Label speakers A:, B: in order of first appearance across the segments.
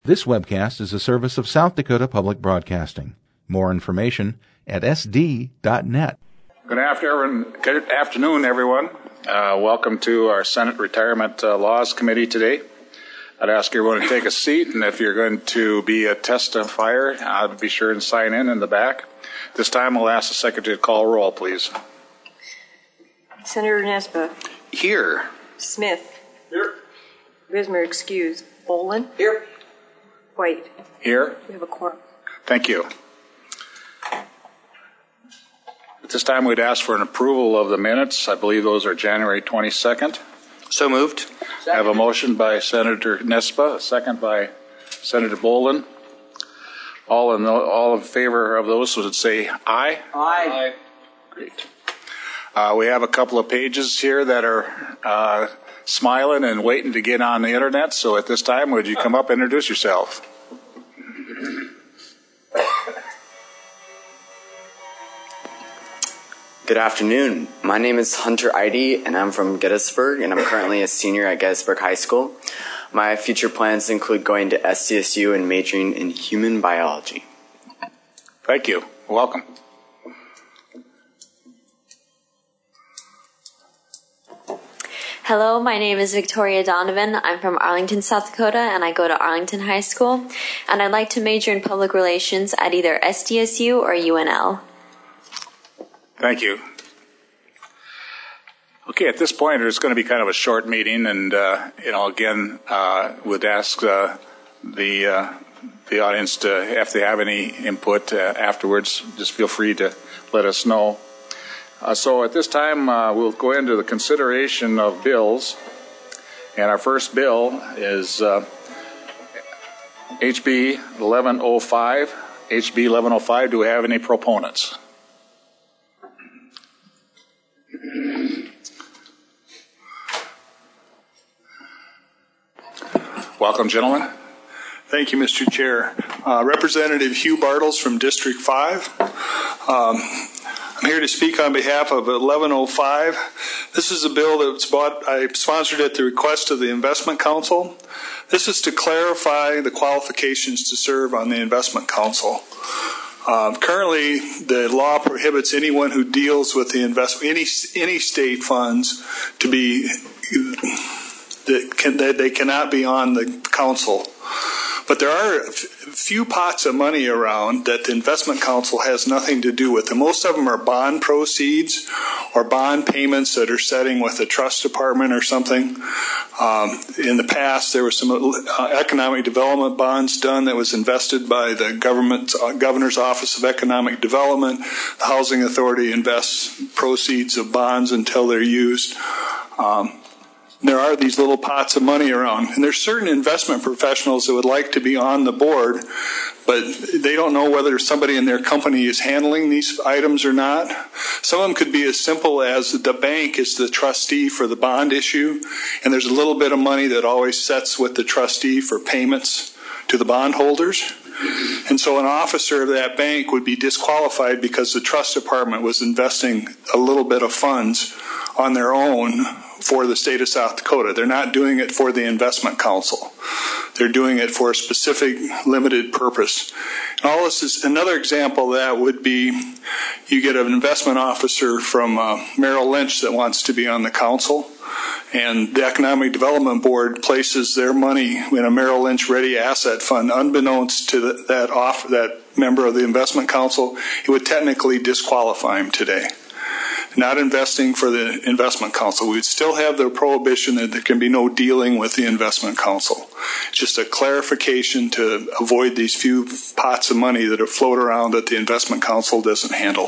A: This webcast is a service of South Dakota Public Broadcasting. More information at sd.net.
B: Good afternoon, everyone. Welcome to our Senate Retirement Laws Committee today. I'd ask everyone to take a seat, and if you're going to be a testifier, be sure and sign in the back. This time, I'll ask the Secretary to call roll, please.
C: Senator Nespa.
B: Here.
C: Smith.
B: Here.
C: Bismarck, excused. Bolin.
B: Here.
C: White.
B: Here.
C: We have a quorum.
B: Thank you. At this time, we'd ask for an approval of the minutes. I believe those are January 22nd.
D: So moved.
B: I have a motion by Senator Nespa, a second by Senator Bolin. All in favor of those would say aye.
D: Aye.
B: Great. We have a couple of pages here that are smiling and waiting to get on the internet. So at this time, would you come up and introduce yourself?
D: Good afternoon. My name is Hunter Eide, and I'm from Gettysburg, and I'm currently a senior at Gettysburg High School. My future plans include going to SDSU and majoring in human biology.
B: Thank you. Welcome.
E: Hello, my name is Victoria Donovan. I'm from Arlington, South Dakota, and I go to Arlington High School. And I'd like to major in public relations at either SDSU or UNL.
B: Thank you. Okay, at this point, it's going to be kind of a short meeting, and again, would ask the audience to, if they have any input afterwards, just feel free to let us know. So at this time, we'll go into the consideration of bills, and our first bill is HB 1105. HB 1105. Do we have any proponents? Welcome, gentlemen.
F: Thank you, Mr. Chair. Representative Hugh Bartles from District 5. I'm here to speak on behalf of 1105. This is a bill that I sponsored at the request of the Investment Council. This is to clarify the qualifications to serve on the Investment Council. Currently, the law prohibits anyone who deals with the any state funds to be they cannot be on the council. But there are a few pots of money around that the Investment Council has nothing to do with. And most of them are bond proceeds or bond payments that are setting with the trust department or something. In the past, there were some economic development bonds done that was invested by the Governor's Office of Economic Development. The Housing Authority invests proceeds of bonds until they're used. There are these little pots of money around, and there's certain investment professionals that would like to be on the board, but they don't know whether somebody in their company is handling these items or not. Some of them could be as simple as the bank is the trustee for the bond issue, and there's a little bit of money that always sets with the trustee for payments to the bondholders. And so an officer of that bank would be disqualified because the trust department was investing a little bit of funds on their own for the state of South Dakota. They're not doing it for the Investment Council. They're doing it for a specific limited purpose. And all this is another example of that would be you get an investment officer from Merrill Lynch that wants to be on the council, and the Economic Development Board places their money in a Merrill Lynch Ready Asset Fund. Unbeknownst to that member of the Investment Council, it would technically disqualify him today. Not investing for the Investment Council. We would still have the prohibition that there can be no dealing with the Investment Council. It's just a clarification to avoid these few pots of money that are float around that the Investment Council doesn't handle.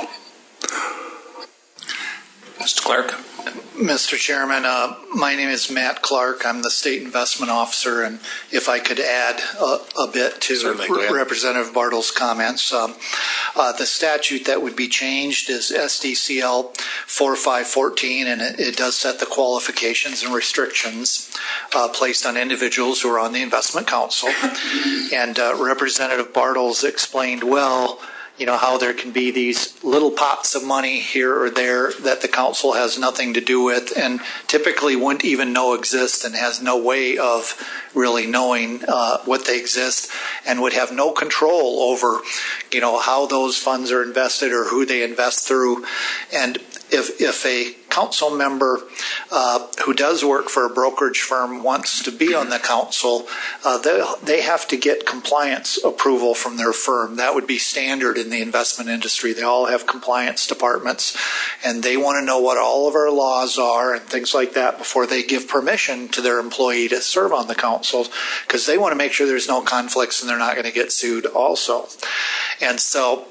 B: Mr. Clark.
G: Mr. Chairman, my name is Matt Clark. I'm the State Investment Officer, and if I could add a bit to Representative Bartles' comments. The statute that would be changed is SDCL 4514, and it does set the qualifications and restrictions placed on individuals who are on the Investment Council. And Representative Bartles explained well how there can be these little pots of money here or there that the council has nothing to do with and typically wouldn't even know exist and has no way of really knowing what they exist and would have no control over, how those funds are invested or who they invest through. And if a council member who does work for a brokerage firm wants to be on the council, they have to get compliance approval from their firm. That would be standard in the investment industry. They all have compliance departments, and they want to know what all of our laws are and things like that before they give permission to their employee to serve on the council, because they want to make sure there's no conflicts and they're not going to get sued also. And so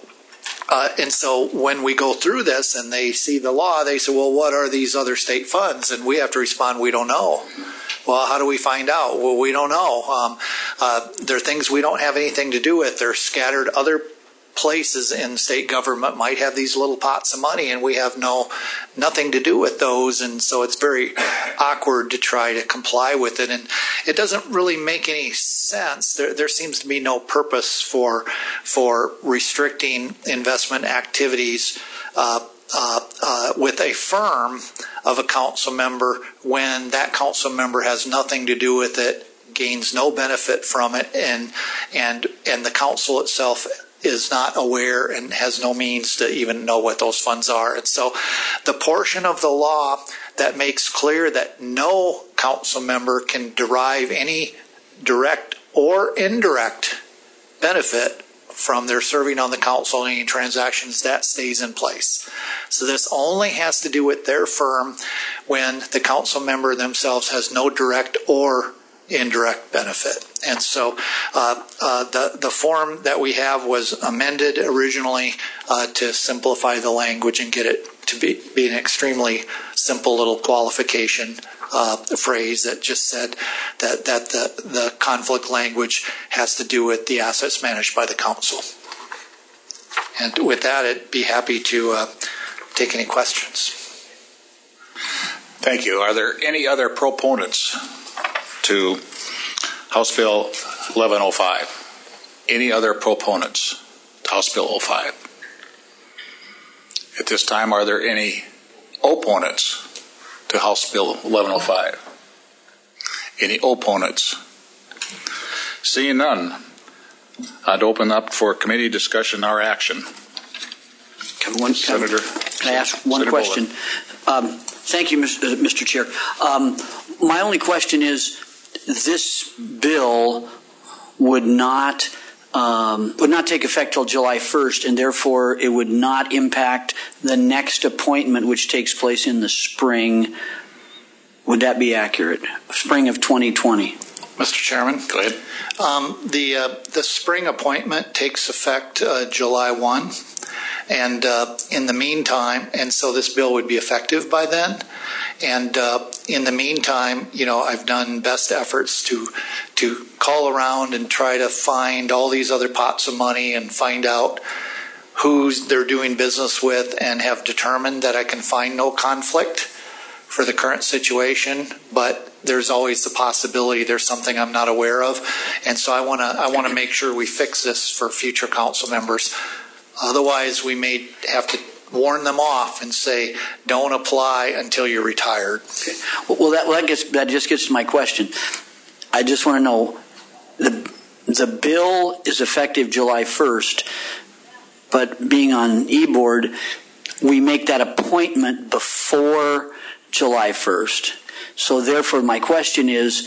G: when we go through this and they see the law, they say, well, what are these other state funds? And we have to respond, we don't know. Well, how do we find out? Well, we don't know. They're things we don't have anything to do with. They're scattered other places in state government might have these little pots of money, and we have nothing to do with those, and so it's very awkward to try to comply with it, and it doesn't really make any sense. There seems to be no purpose for restricting investment activities with a firm of a council member when that council member has nothing to do with it, gains no benefit from it, and the council itself is not aware and has no means to even know what those funds are. And so the portion of the law that makes clear that no council member can derive any direct or indirect benefit from their serving on the council in any transactions, that stays in place. So this only has to do with their firm when the council member themselves has no direct or indirect benefit. And so the form that we have was amended originally to simplify the language and get it to be an extremely simple little qualification phrase that just said that the conflict language has to do with the assets managed by the council. And with that, I'd be happy to take any questions.
B: Thank you. Are there any other proponents to House Bill 1105? Any other proponents to House Bill 05? At this time, are there any opponents to House Bill 1105? Any opponents? Seeing none, I'd open up for committee discussion or action.
H: Can I ask one question? Thank you, Mr. Chair. My only question is, this bill would not take effect till July 1st, and therefore it would not impact the next appointment, which takes place in the spring. Would that be accurate? Spring of 2020.
G: Mr. Chairman,
B: go ahead.
G: The spring appointment takes effect July 1, and in the meantime, and so this bill would be effective by then. And in the meantime, I've done best efforts to call around and try to find all these other pots of money and find out who they're doing business with, and have determined that I can find no conflict for the current situation, but there's always the possibility there's something I'm not aware of, and so I want to make sure we fix this for future council members. Otherwise, we may have to warn them off and say, don't apply until you're retired.
H: Okay. Well, that just gets to my question. I just want to know, the bill is effective July 1st, but being on e-board, we make that appointment before July 1st. So therefore, my question is,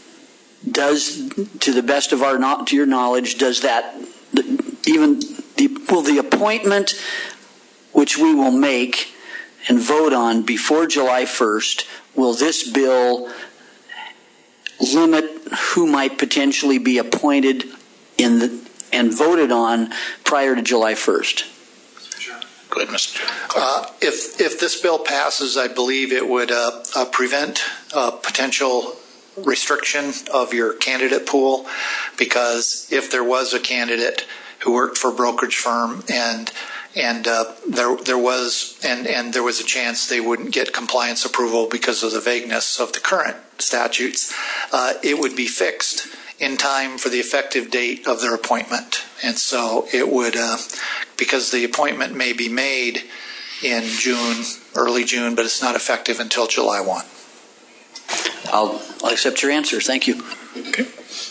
H: to the best of to your knowledge, does that will the appointment which we will make and vote on before July 1st, will this bill limit who might potentially be appointed and voted on prior to July 1st?
B: Go ahead, Mr. Chairman.
G: If this bill passes, I believe it would prevent potential restriction of your candidate pool, because if there was a candidate who worked for a brokerage firm and there was a chance they wouldn't get compliance approval because of the vagueness of the current statutes, it would be fixed in time for the effective date of their appointment. And so it would, because the appointment may be made in June, early June, but it's not effective until July 1.
H: I'll accept your answer. Thank you.
B: Okay.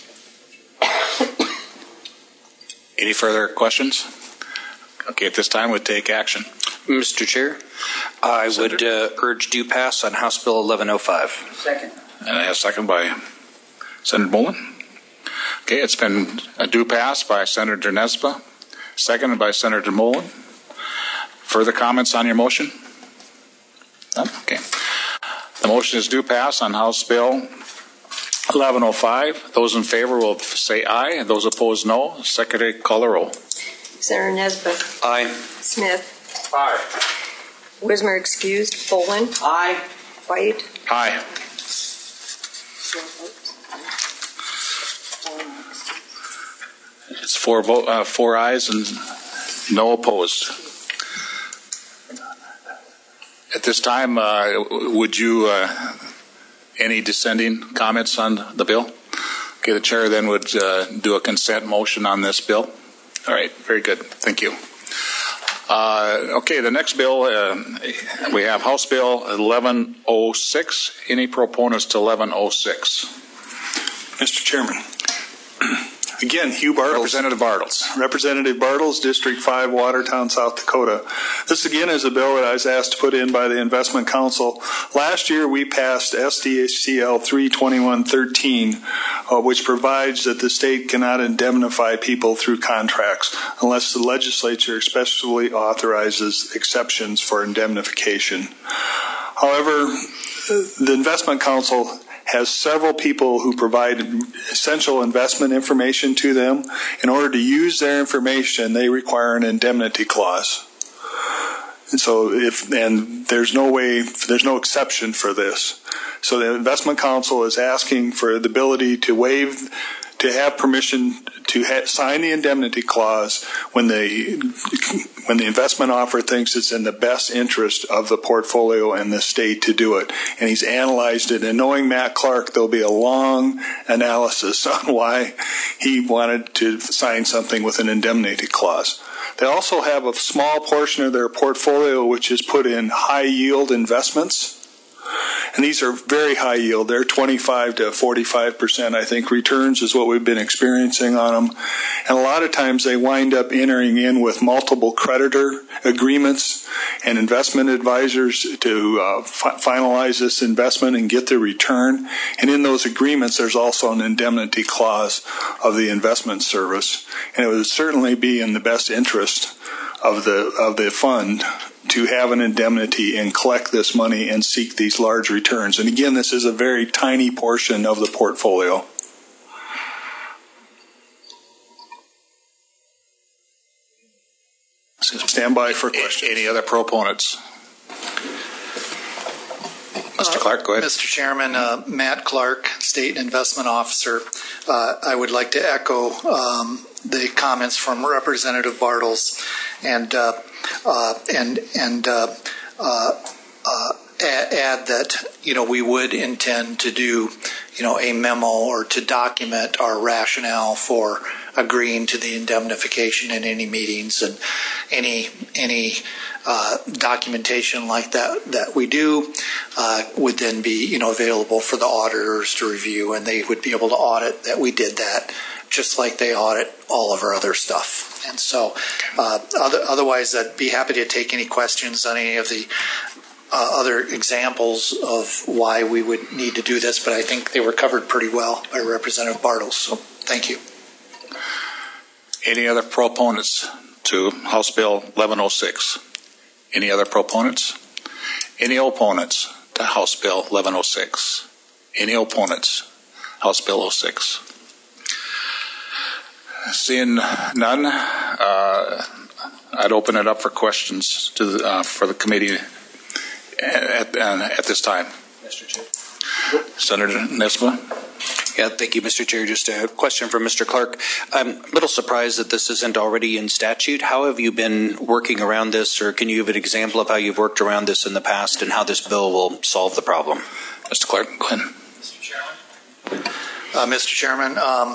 B: Any further questions? Okay, at this time, we'll take action.
I: Mr. Chair, I would urge due pass on House Bill 1105.
H: Second.
B: And I have a second by Senator Boland. Okay, it's been a due pass by Senator Nesba, seconded by Senator Boland. Further comments on your motion? None? Okay. The motion is due pass on House Bill 1105. Those in favor will say aye, and those opposed no. Secretary, call the roll.
C: Senator Nesbitt.
I: Aye.
C: Smith.
B: Aye.
C: Wismer excused. Boland.
H: Aye.
C: White.
B: Aye. It's four ayes and no opposed. At this time, would you any dissenting comments on the bill? Okay, the chair then would do a consent motion on this bill. All right, very good. Thank you. Okay, the next bill, we have House Bill 1106. Any proponents to 1106?
F: Mr. Chairman. Again, Hugh Bartles. Representative Bartles, District 5, Watertown, South Dakota. This again is a bill that I was asked to put in by the Investment Council. Last year we passed SDCL 32113, which provides that the state cannot indemnify people through contracts unless the legislature especially authorizes exceptions for indemnification. However, the Investment Council has several people who provide essential investment information to them. In order to use their information, they require an indemnity clause. And so there's no exception for this. So the Investment Council is asking for the ability to have permission to sign the indemnity clause when the investment offer thinks it's in the best interest of the portfolio and the state to do it. And he's analyzed it. And knowing Matt Clark, there'll be a long analysis on why he wanted to sign something with an indemnity clause. They also have a small portion of their portfolio which is put in high yield investments. And these are very high yield. They're 25 to 45%, I think, returns is what we've been experiencing on them. And a lot of times they wind up entering in with multiple creditor agreements and investment advisors to finalize this investment and get the return. And in those agreements, there's also an indemnity clause of the investment service. And it would certainly be in the best interest of the fund to have an indemnity and collect this money and seek these large returns. And again, this is a very tiny portion of the portfolio. Stand by for questions.
B: Any other proponents? Mr. Clark, go ahead.
G: Mr. Chairman, Matt Clark, State Investment Officer. I would like to echo the comments from Representative Bartles and add that we would intend to do a memo or to document our rationale for agreeing to the indemnification in any meetings, and any documentation like that we do would then be available for the auditors to review, and they would be able to audit that we did that, just like they audit all of our other stuff. And so otherwise I'd be happy to take any questions on any of the other examples of why we would need to do this, but I think they were covered pretty well by Representative Bartles, so thank you.
B: Any other proponents to House Bill 1106? Any other proponents? Any opponents to House Bill 1106? Any opponents? House Bill 06. Seeing none, I'd open it up for questions for the committee at this time.
I: Mr. Chair.
B: Senator Nesbitt.
I: Yeah, thank you, Mr. Chair. Just a question for Mr. Clark. I'm a little surprised that this isn't already in statute. How have you been working around this, or can you give an example of how you've worked around this in the past and how this bill will solve the problem?
B: Mr. Clark, go ahead.
G: Mr. Chairman. Mr. Chairman,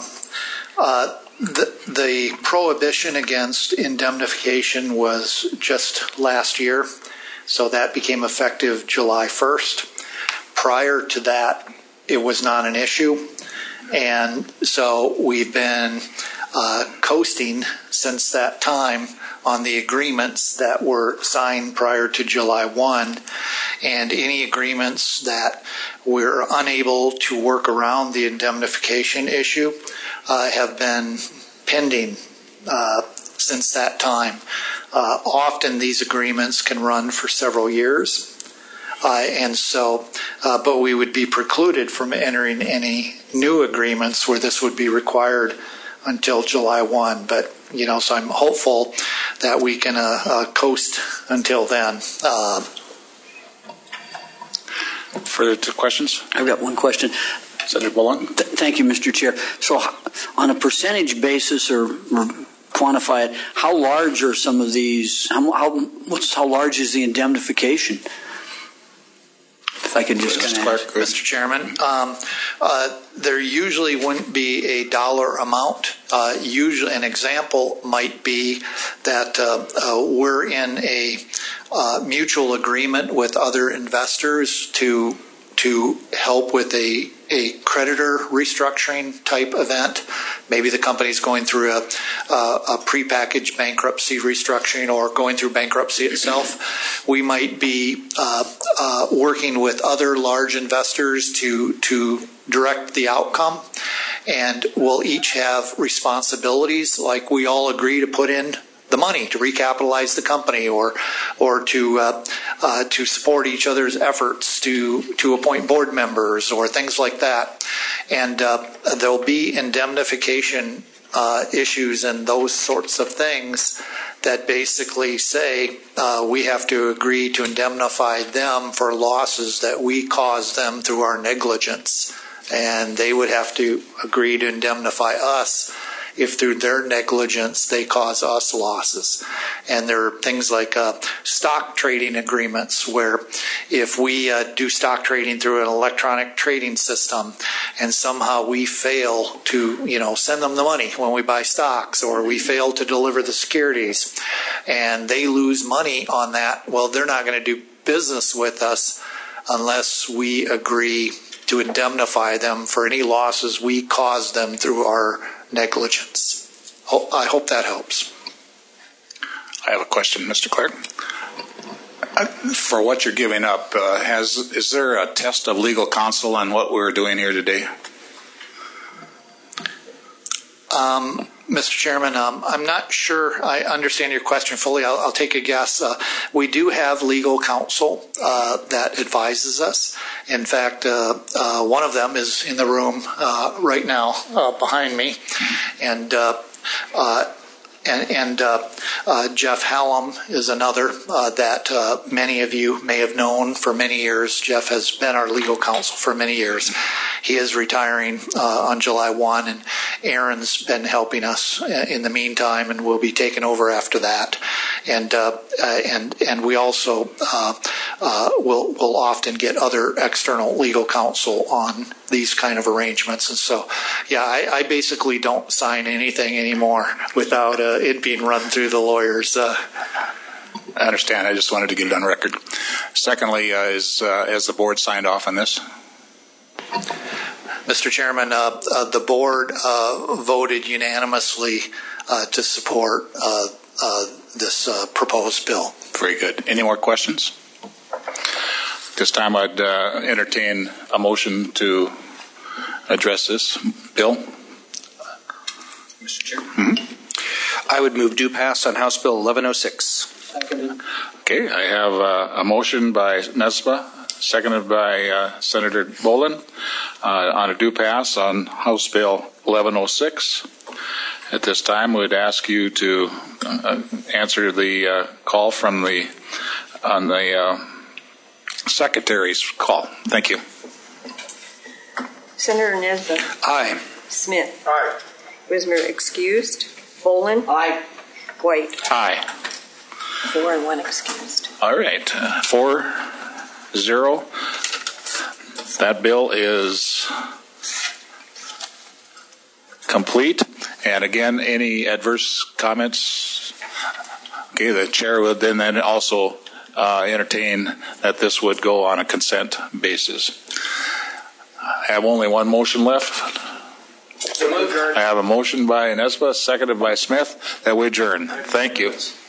G: the prohibition against indemnification was just last year, so that became effective July 1st. Prior to that, it was not an issue, and so we've been coasting since that time on the agreements that were signed prior to July 1, and any agreements that we're unable to work around the indemnification issue have been pending since that time. Often these agreements can run for several years, but we would be precluded from entering any new agreements where this would be required until July 1. But, so I'm hopeful that we can coast until then.
B: Further questions?
H: I've got one question.
B: Senator Bullen?
H: Thank you, Mr. Chair. So on a percentage basis or quantify it, how large are some of these, how large is the indemnification? If I could just kind of
G: Mr. Chairman, there usually wouldn't be a dollar amount. Usually, an example might be that we're in a mutual agreement with other investors to help with a creditor restructuring type event. Maybe the company's going through a prepackaged bankruptcy restructuring or going through bankruptcy itself. We might be working with other large investors to direct the outcome, and we'll each have responsibilities, like we all agree to put in the money to recapitalize the company or to support each other's efforts to appoint board members or things like that. And there'll be indemnification issues and those sorts of things that basically say we have to agree to indemnify them for losses that we caused them through our negligence. And they would have to agree to indemnify us if through their negligence they cause us losses. And there are things like stock trading agreements where if we do stock trading through an electronic trading system and somehow we fail to send them the money when we buy stocks, or we fail to deliver the securities and they lose money on that, well, they're not going to do business with us unless we agree to indemnify them for any losses we caused them through our negligence. I hope that helps.
B: I have a question, Mr. Clark. For what you're giving up, is there a test of legal counsel on what we're doing here today?
G: Mr. Chairman, I'm not sure I understand your question fully. I'll take a guess. We do have legal counsel that advises us. In fact, one of them is in the room right now behind me, and Jeff Hallam is another that many of you may have known for many years. Jeff has been our legal counsel for many years. He is retiring on July 1, and Aaron's been helping us in the meantime and will be taking over after that. And we also will often get other external legal counsel on these kind of arrangements. And so, I basically don't sign anything anymore without it being run through the lawyers.
B: I understand. I just wanted to get it on record. Secondly, has the board signed off on this?
G: Mr. Chairman, the board voted unanimously to support this proposed bill.
B: Very good. Any more questions? This time I'd entertain a motion to address this bill.
I: Mr. Chair? Mm-hmm. I would move due pass on House Bill 1106.
B: Okay, I have a motion by Nesba, seconded by Senator Bolin, on a due pass on House Bill 1106. At this time, we'd ask you to answer the call from the Secretary's call. Thank you.
C: Senator Nesbitt.
I: Aye.
C: Smith.
F: Aye.
C: Wismer excused. Bolin.
H: Aye.
C: White.
B: Aye.
C: 4 and 1 excused.
B: All right, 4-0. That bill is complete. And again, any adverse comments? Okay, the chair would then also entertain that this would go on a consent basis. I have only one motion left. I have a motion by Nesbitt, seconded by Smith, that we adjourn. Thank you.